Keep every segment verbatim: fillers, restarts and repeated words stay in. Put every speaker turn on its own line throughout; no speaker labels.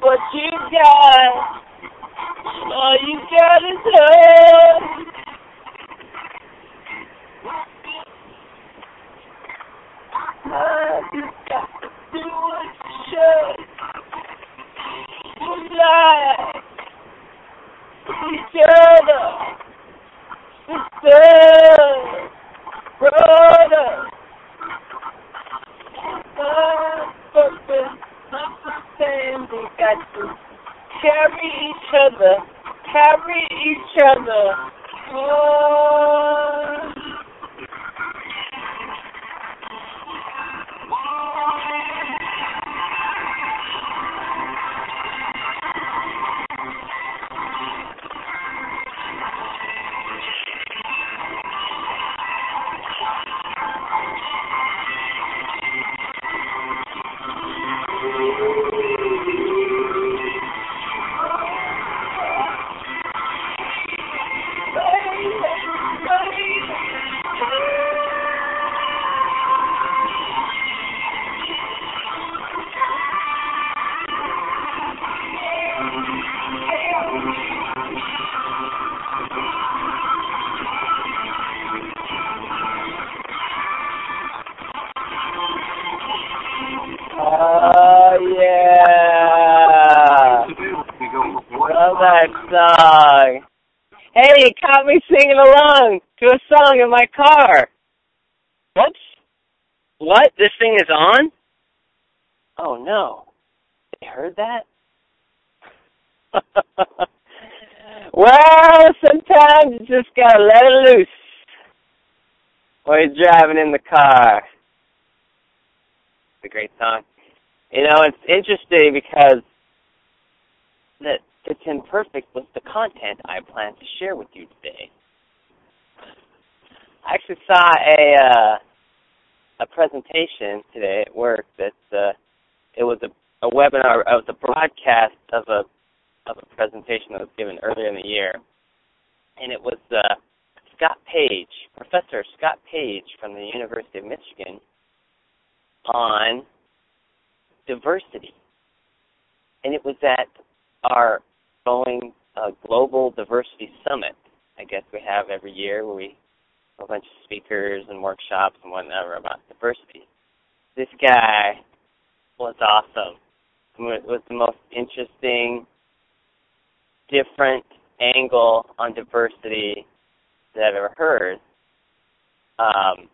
what you got. All you got is love. I just got to do what you should. We lie. Each other. Sister. Brother. My purpose. We got to carry each other, carry each other. Oh. Oh, yeah. Love that song. Hey, you caught me singing along to a song in my car. What? What? This thing is on? Oh, no. They heard that? Well, sometimes you just gotta let it loose while you're driving in the car. It's a great song. You know, it's interesting because that it's imperfect with the content I plan to share with you today. I actually saw a uh, a presentation today at work that uh, it was a, a webinar, it was a broadcast of a of a presentation that was given earlier in the year, and it was uh, Scott Page, Professor Scott Page from the University of Michigan, on diversity. And it was at our going uh, Global Diversity Summit, I guess we have every year, where we have a bunch of speakers and workshops and whatever about diversity. This guy was awesome. It was the most interesting, different angle on diversity that I've ever heard. Um,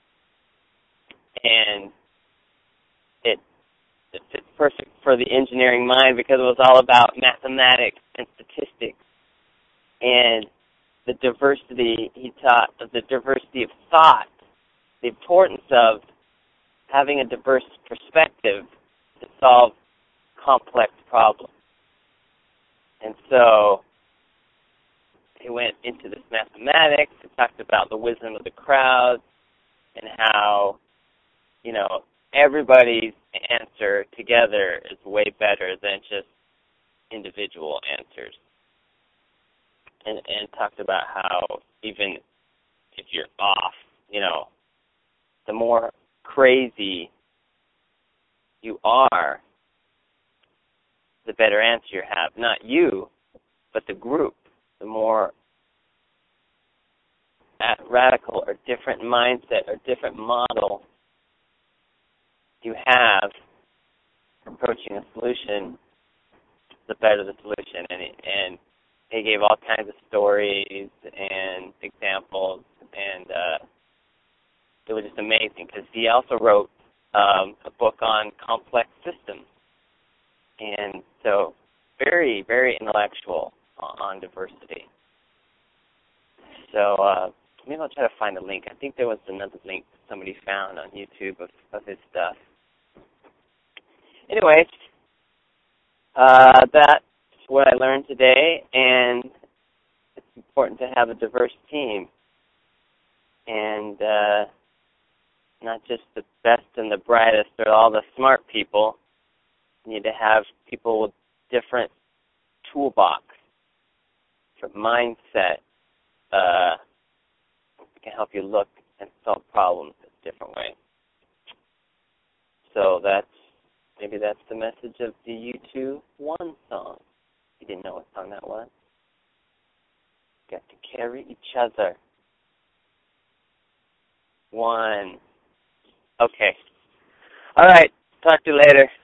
and it, it fits perfect for the engineering mind because it was all about mathematics and statistics and the diversity, he taught, of the diversity of thought, the importance of having a diverse perspective to solve complex problems. And so he went into this mathematics and talked about the wisdom of the crowd and how, you know, everybody's answer together is way better than just individual answers. And, and talked about how even if you're off, you know, the more crazy you are, the better answer you have. Not you, but the group. The more radical or different mindset or different model you have approaching a solution, the better the solution. And he, and he gave all kinds of stories and examples, and uh, it was just amazing because he also wrote um, a book on complex systems. And so very, very intellectual on diversity. So uh, maybe I'll try to find a link. I think there was another link somebody found on YouTube of, of his stuff. Anyways, uh, that's what I learned today, and it's important to have a diverse team. And uh, not just the best and the brightest or all the smart people. You need to have people with different toolbox, different mindset, uh, can help you look and solve problems in a different way. So that's Maybe that's the message of the U two One song. You didn't know what song that was? Got to carry each other. One. Okay. All right. Talk to you later.